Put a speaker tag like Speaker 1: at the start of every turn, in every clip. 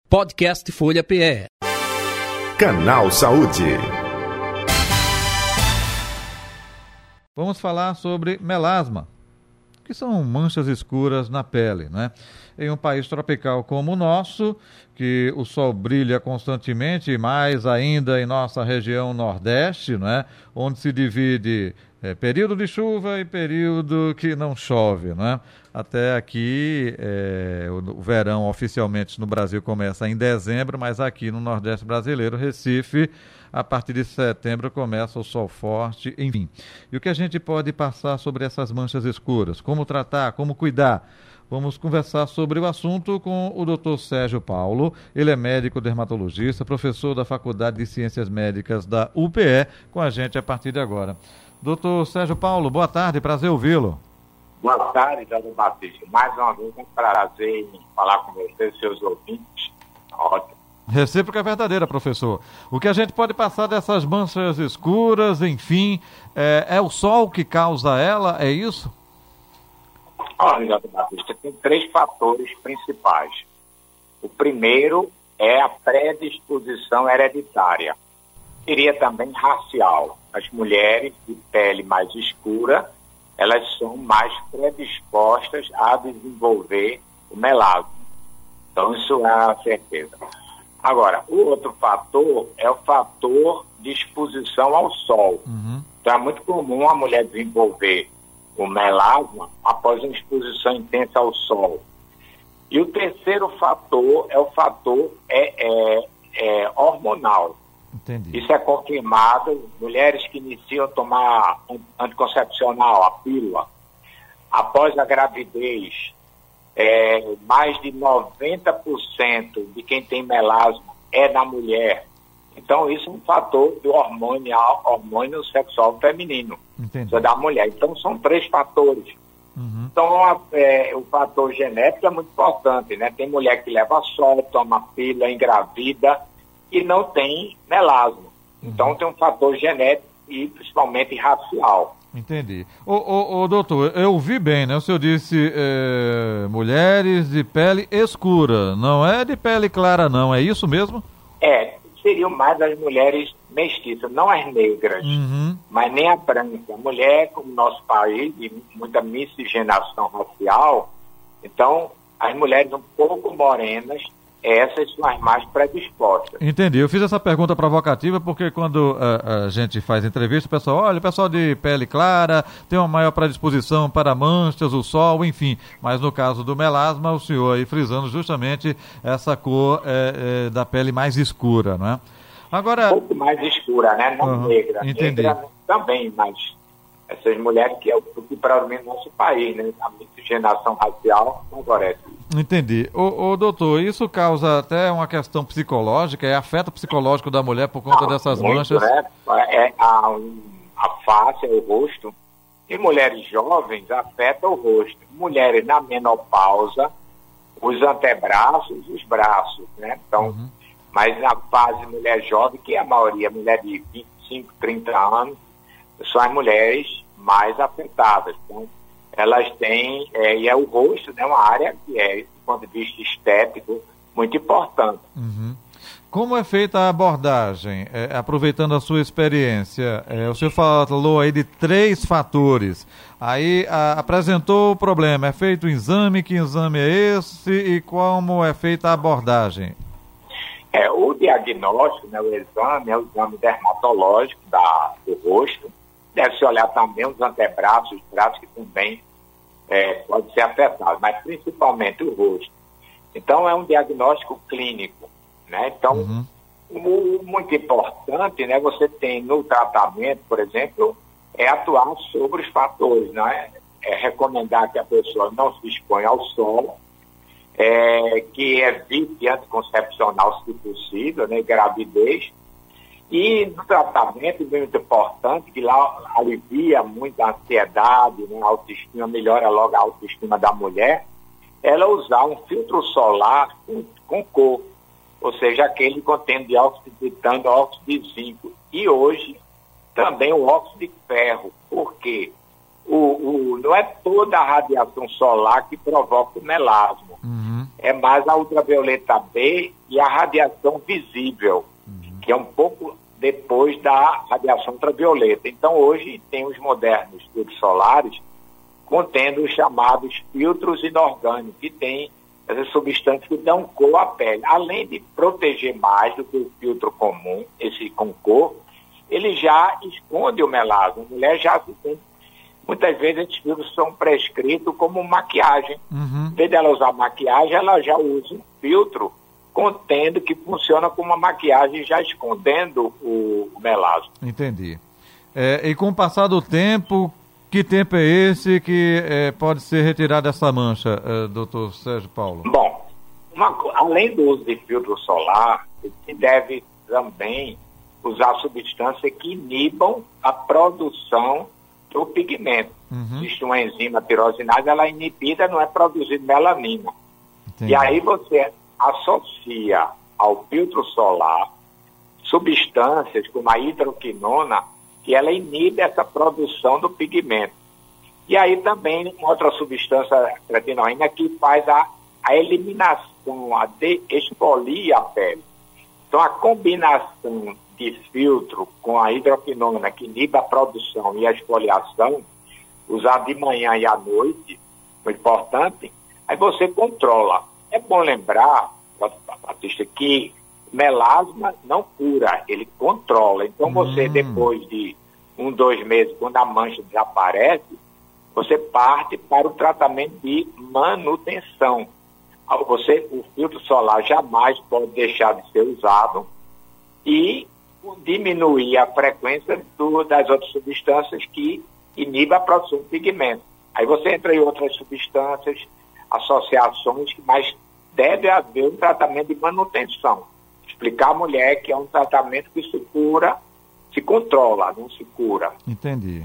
Speaker 1: Podcast Folha PE.
Speaker 2: Canal Saúde.
Speaker 3: Vamos falar sobre melasma, que são manchas escuras na pele, né? Em um país tropical como o nosso, que o sol brilha constantemente, mais ainda em nossa região Nordeste, né? Onde se divide período de chuva e período que não chove, né? Até aqui, o verão oficialmente no Brasil começa em dezembro, mas aqui no Nordeste brasileiro, Recife, a partir de setembro começa o sol forte, enfim. E o que a gente pode passar sobre essas manchas escuras? Como tratar? Como cuidar? Vamos conversar sobre o assunto com o Dr. Sérgio Paulo. Ele é médico dermatologista, professor da Faculdade de Ciências Médicas da UPE, com a gente a partir de agora. Dr. Sérgio Paulo, boa tarde, prazer ouvi-lo.
Speaker 4: Boa tarde, Dr. Batista. Mais uma vez, é um prazer em falar com vocês, seus ouvintes. Ótimo.
Speaker 3: Recíproca é verdadeira, professor. O que a gente pode passar dessas manchas escuras, enfim, é o sol que causa ela, é isso?
Speaker 4: Olha, Dr. Batista, tem 3 fatores principais. O primeiro é a predisposição hereditária. Seria também racial. As mulheres de pele mais escura, elas são mais predispostas a desenvolver o melasma. Então, isso é a certeza. Agora, o outro fator é o fator de exposição ao sol. Então, é muito comum a mulher desenvolver o melasma após uma exposição intensa ao sol. E o terceiro fator é o fator hormonal.
Speaker 3: Entendi.
Speaker 4: Isso é confirmado. Mulheres que iniciam a tomar anticoncepcional, a pílula, após a gravidez, mais de 90% de quem tem melasma é na mulher. Então, isso é um fator do hormônio sexual feminino.
Speaker 3: Entendi.
Speaker 4: Isso é da mulher. Então, são 3 fatores. Então, o fator genético é muito importante, né? Tem mulher que leva sol, toma pílula, engravida e não tem melasma. Então, tem um fator genético e principalmente racial.
Speaker 3: Entendi. Doutor, eu ouvi bem, né? O senhor disse mulheres de pele escura, não é de pele clara, não, é isso mesmo?
Speaker 4: Seriam mais as mulheres mestiças, não as negras, mas nem a branca. A mulher, como nosso país, de muita miscigenação racial, então as mulheres um pouco morenas, essas são as mais predispostas.
Speaker 3: Entendi. Eu fiz essa pergunta provocativa porque quando a gente faz entrevista, o pessoal de pele clara tem uma maior predisposição para manchas, o sol, enfim. Mas no caso do melasma, o senhor aí frisando justamente essa cor da pele mais escura, não é? Agora...
Speaker 4: Um pouco mais escura, né? Não negra.
Speaker 3: Entendi.
Speaker 4: Negra também, mas essas mulheres que é o que predomina no nosso país, né? A miscigenação racial favorece. Entendi.
Speaker 3: Doutor, isso causa até uma questão psicológica, afeta o psicológico da mulher por conta dessas manchas?
Speaker 4: Né? A face, o rosto. E mulheres jovens afeta o rosto. Mulheres na menopausa, os antebraços e os braços, né? Então, mas na fase mulher jovem, que é a maioria, mulher de 25, 30 anos, são as mulheres mais afetadas. Então, elas têm, e é o rosto, né, uma área que do ponto de vista estético, muito importante.
Speaker 3: Como é feita a abordagem? Aproveitando a sua experiência, o senhor falou aí de 3 fatores. Aí apresentou o problema, é feito o exame, que exame é esse e como é feita a abordagem?
Speaker 4: O diagnóstico, né, o exame, é o exame dermatológico do rosto. Deve-se olhar também os antebraços, os braços que também podem ser afetados, mas principalmente o rosto. Então, é um diagnóstico clínico, né? Então, muito importante, né, você tem no tratamento, por exemplo, atuar sobre os fatores, né? Recomendar que a pessoa não se exponha ao sol, que evite anticoncepcional se possível, né, gravidez. E no tratamento, muito importante, que lá alivia muito a ansiedade, né, a autoestima, melhora logo a autoestima da mulher, ela usar um filtro solar com cor, ou seja, aquele contendo dióxido de titânio, óxido de zinco. E hoje, também o óxido de ferro, porque não é toda a radiação solar que provoca o melasma. é mais a ultravioleta B e a radiação visível, que é um pouco depois da radiação ultravioleta. Então, hoje, tem os modernos filtros solares contendo os chamados filtros inorgânicos, que tem essas substâncias que dão cor à pele. Além de proteger mais do que o filtro comum, esse com cor, ele já esconde o melasma. A mulher já se sente. Muitas vezes esses filtros são prescritos como maquiagem. Em vez dela usar maquiagem, ela já usa um filtro contendo que funciona como uma maquiagem, já escondendo o melasma.
Speaker 3: Entendi. E com o passar do tempo, que tempo é esse que pode ser retirada essa mancha, doutor Sérgio Paulo?
Speaker 4: Bom, além do uso de filtro solar, se deve também usar substâncias que inibam a produção do pigmento. Existe uma enzima tirosinase, ela é inibida, não é produzida melanina.
Speaker 3: Entendi.
Speaker 4: E aí você associa ao filtro solar substâncias como a hidroquinona, que ela inibe essa produção do pigmento. E aí também uma outra substância retinoína que faz a eliminação, exfolia a pele. Então a combinação de filtro com a hidroquinona, que inibe a produção e a esfoliação, usar de manhã e à noite, muito importante, aí você controla. É bom lembrar, Batista, que melasma não cura, ele controla. Então você, depois de 2 meses, quando a mancha desaparece, você parte para o tratamento de manutenção. O filtro solar jamais pode deixar de ser usado e diminuir a frequência das outras substâncias que inibem a produção de pigmento. Aí você entra em outras substâncias, associações, mas deve haver um tratamento de manutenção. Explicar à mulher que é um tratamento que se cura, se controla, não se cura.
Speaker 3: Entendi.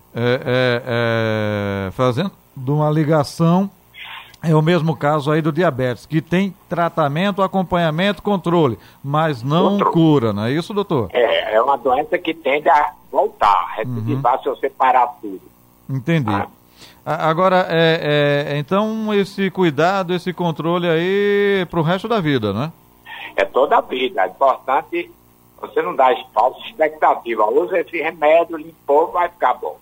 Speaker 3: Fazendo uma ligação, é o mesmo caso aí do diabetes, que tem tratamento, acompanhamento, controle, mas não cura, não é isso, doutor?
Speaker 4: É uma doença que tende a voltar, recidivar se você parar tudo.
Speaker 3: Entendi. Agora, então, esse cuidado, esse controle aí para o resto da vida, né?
Speaker 4: É toda a vida. É importante você não dar falsa expectativa. Usa esse remédio, limpou, vai ficar bom.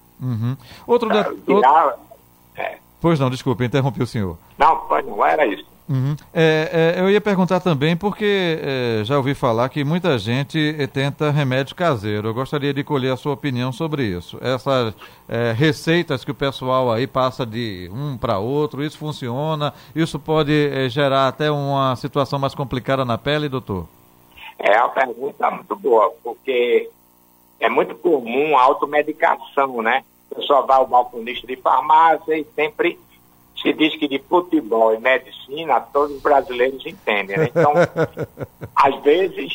Speaker 3: Pois não, desculpe, interrompi o senhor.
Speaker 4: Não era isso.
Speaker 3: Eu ia perguntar também, porque já ouvi falar que muita gente tenta remédio caseiro. Eu gostaria de colher a sua opinião sobre isso. Essas receitas que o pessoal aí passa de um para outro, isso funciona? Isso pode gerar até uma situação mais complicada na pele, doutor?
Speaker 4: É uma pergunta muito boa, porque é muito comum a automedicação, né? A pessoa vai ao balconista de farmácia e sempre se diz que de futebol e medicina todos os brasileiros entendem, né? Então, às vezes,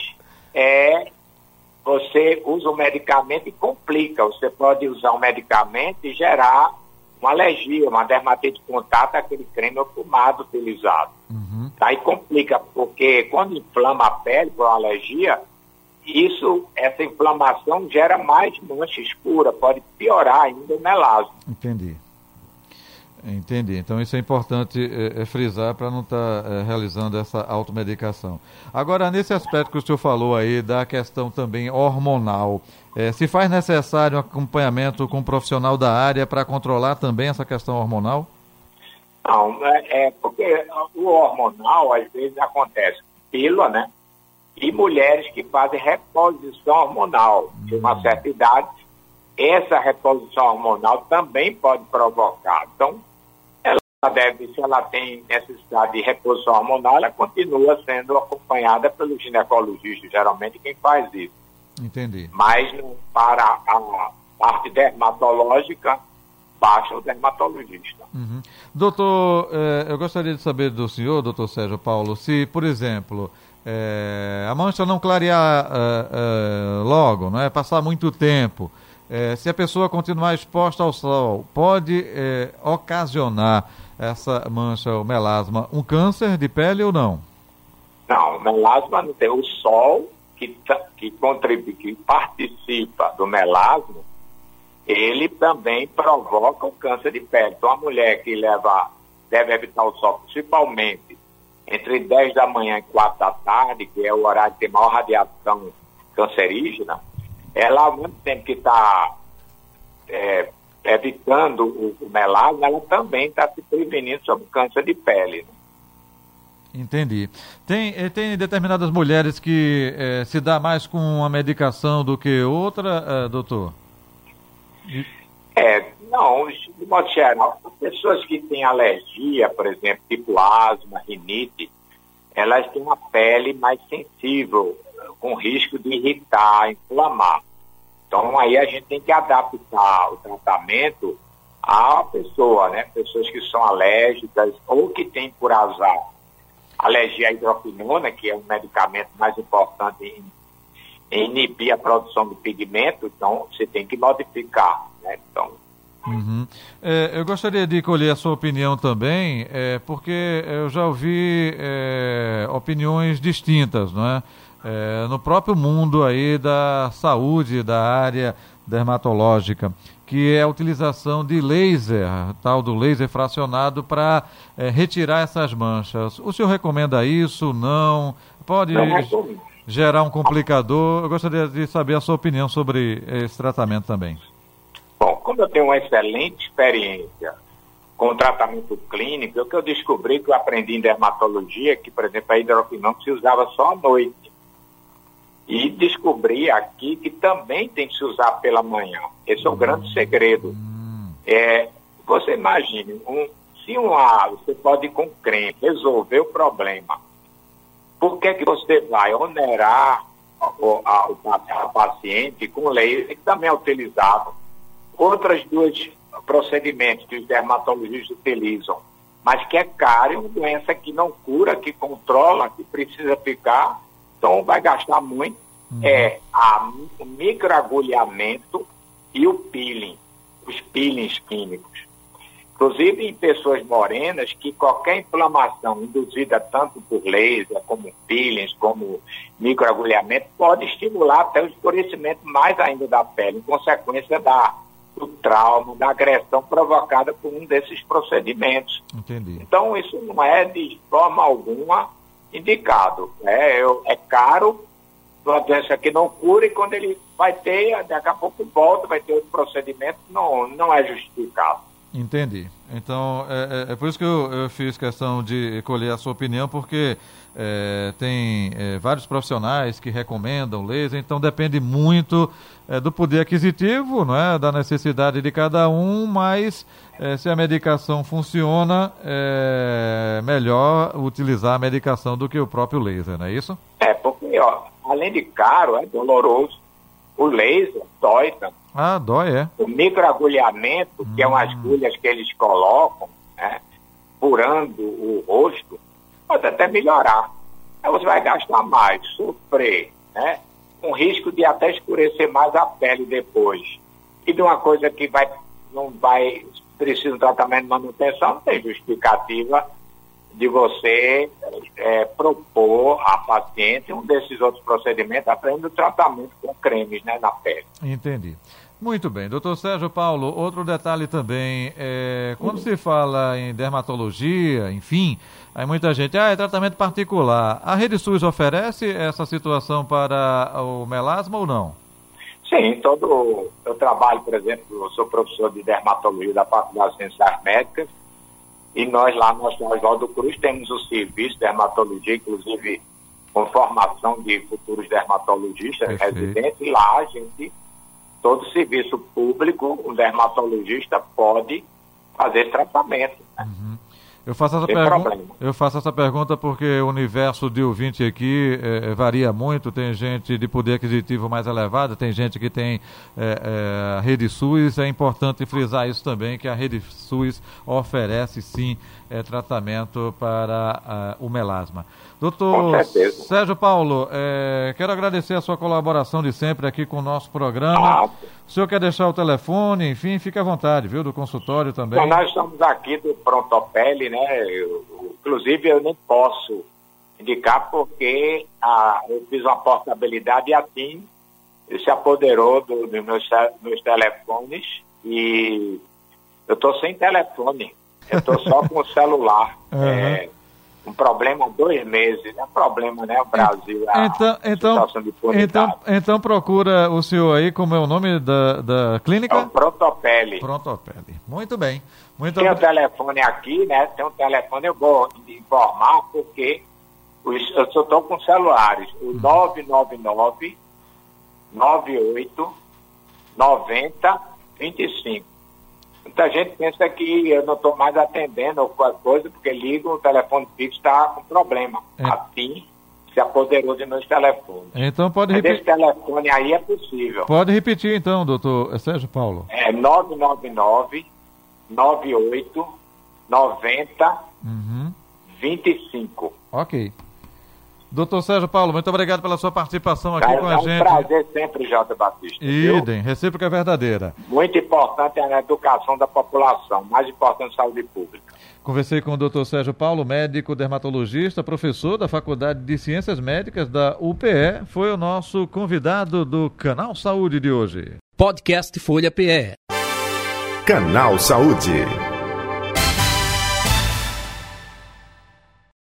Speaker 4: você usa o medicamento e complica. Você pode usar um medicamento e gerar uma alergia, uma dermatite de contato, aquele creme ou pomada utilizado. Aí complica, porque quando inflama a pele por uma alergia, essa inflamação gera mais mancha escura, pode piorar ainda o melasma.
Speaker 3: Entendi. Então isso é importante frisar para não estar realizando essa automedicação. Agora, nesse aspecto que o senhor falou aí, da questão também hormonal, se faz necessário um acompanhamento com um profissional da área para controlar também essa questão hormonal?
Speaker 4: Não, porque o hormonal às vezes acontece pílula, né? E mulheres que fazem reposição hormonal de uma certa idade, essa reposição hormonal também pode provocar. Então, se ela tem necessidade de reposição hormonal, ela continua sendo acompanhada pelo ginecologista, geralmente quem faz isso.
Speaker 3: Entendi.
Speaker 4: Mas para a parte dermatológica, basta o dermatologista.
Speaker 3: Doutor, eu gostaria de saber do senhor, doutor Sérgio Paulo, se, por exemplo, a mancha não clarear logo, não é? Passar muito tempo, se a pessoa continuar exposta ao sol, pode ocasionar essa mancha, o melasma, um câncer de pele ou não?
Speaker 4: Não, o melasma não tem. O sol que contribui, que participa do melasma, ele também provoca o câncer de pele. Então, a mulher que deve evitar o sol, principalmente entre 10 da manhã e 4 da tarde, que é o horário que tem maior radiação cancerígena, ela, ao mesmo tempo que está evitando o melasma, ela também está se prevenindo sobre câncer de pele.
Speaker 3: Entendi. Tem determinadas mulheres que se dá mais com uma medicação do que outra, doutor?
Speaker 4: Não, de modo geral, as pessoas que têm alergia, por exemplo, tipo asma, rinite, elas têm uma pele mais sensível, com risco de irritar, inflamar. Então, aí a gente tem que adaptar o tratamento à pessoa, né? Pessoas que são alérgicas ou que têm, por azar, alergia à hidroquinona, que é um medicamento mais importante em inibir a produção de pigmento, então você tem que modificar, né? Então,
Speaker 3: eu gostaria de colher a sua opinião também, porque eu já ouvi opiniões distintas, não é? No próprio mundo aí da saúde, da área dermatológica, que é a utilização de laser, tal do laser fracionado, para retirar essas manchas. O senhor recomenda isso? Não? Pode gerar um complicador? Eu gostaria de saber a sua opinião sobre esse tratamento também.
Speaker 4: Bom, como eu tenho uma excelente experiência com o tratamento clínico, o que eu descobri, que eu aprendi em dermatologia, que, por exemplo, a hidroquinona se usava só à noite. E descobri aqui que também tem que se usar pela manhã. Esse é o grande segredo. Você imagine, você pode ir com creme, resolver o problema. Por que você vai onerar a paciente com laser, que também é utilizado? Outras duas procedimentos que os dermatologistas utilizam, mas que é caro, é uma doença que não cura, que controla, que precisa ficar, então vai gastar muito. O microagulhamento e o peeling, os peelings químicos. Inclusive em pessoas morenas, que qualquer inflamação induzida tanto por laser, como peelings, como microagulhamento, pode estimular até o escurecimento mais ainda da pele, em consequência do trauma, da agressão provocada por um desses procedimentos.
Speaker 3: Entendi.
Speaker 4: Então, isso não é de forma alguma indicado. É caro, uma doença que não cura, e quando ele vai ter, daqui a pouco volta, vai ter outro procedimento, não é justificado.
Speaker 3: Entendi. Então, é por isso que eu fiz questão de colher a sua opinião, porque tem vários profissionais que recomendam laser, então depende muito do poder aquisitivo, não é? Da necessidade de cada um, mas se a medicação funciona, é melhor utilizar a medicação do que o próprio laser, não é isso?
Speaker 4: Porque, além de caro, é doloroso. O laser dói também.
Speaker 3: Dói,
Speaker 4: O microagulhamento, que é umas agulhas que eles colocam, né, furando o rosto, pode até melhorar. Aí você vai gastar mais, sofrer, né, com risco de até escurecer mais a pele depois. E de uma coisa que precisa de um tratamento de manutenção, não tem justificativa de você propor à paciente um desses outros procedimentos, aprende o tratamento com cremes, né, na pele.
Speaker 3: Entendi. Muito bem. Doutor Sérgio Paulo, outro detalhe também, quando se fala em dermatologia, enfim, aí muita gente, é tratamento particular. A Rede SUS oferece essa situação para o melasma ou não?
Speaker 4: Sim, eu trabalho, por exemplo, eu sou professor de dermatologia da Faculdade de Ciências Médicas, e nós lá no Hospital Oswaldo Cruz temos o serviço de dermatologia, inclusive com formação de futuros dermatologistas residentes, e lá a gente, todo serviço público, um dermatologista pode fazer esse tratamento. Né?
Speaker 3: Eu faço essa pergunta porque o universo de ouvinte aqui varia muito. Tem gente de poder aquisitivo mais elevado, tem gente que tem a Rede SUS. É importante frisar isso também, que a Rede SUS oferece sim tratamento para o melasma. Doutor Sérgio Paulo, quero agradecer a sua colaboração de sempre aqui com o nosso programa. O senhor quer deixar o telefone, enfim, fique à vontade, viu, do consultório também.
Speaker 4: Então, nós estamos aqui do Prontopele, né? Inclusive, eu nem posso indicar porque eu fiz uma portabilidade e a TIM se apoderou dos meus telefones e eu estou sem telefone. Eu estou só com o celular. um problema há 2 meses. É um problema, né? O Brasil, situação de imunidade.
Speaker 3: Então procura o senhor aí, como é o nome da clínica?
Speaker 4: É o Prontopele.
Speaker 3: Prontopele. Muito bem.
Speaker 4: Tem o telefone aqui, né? Tem um telefone, eu vou informar, porque eu só estou com celulares. O 999 98 90 25. Muita gente pensa que eu não estou mais atendendo ou qualquer coisa, porque ligo, o telefone fixo está com problema. Assim, se apoderou de meus telefones.
Speaker 3: Então pode repetir.
Speaker 4: Esse telefone aí é possível.
Speaker 3: Pode repetir então, doutor Sérgio Paulo.
Speaker 4: É 999 98 90 25.
Speaker 3: Ok. Doutor Sérgio Paulo, muito obrigado pela sua participação aqui com a gente.
Speaker 4: É um prazer sempre, J. Batista.
Speaker 3: Idem, recíproca é verdadeira.
Speaker 4: Muito importante é a educação da população, mais importante a saúde pública.
Speaker 3: Conversei com o doutor Sérgio Paulo, médico dermatologista, professor da Faculdade de Ciências Médicas da UPE, foi o nosso convidado do Canal Saúde de hoje.
Speaker 1: Podcast Folha PE.
Speaker 2: Canal Saúde.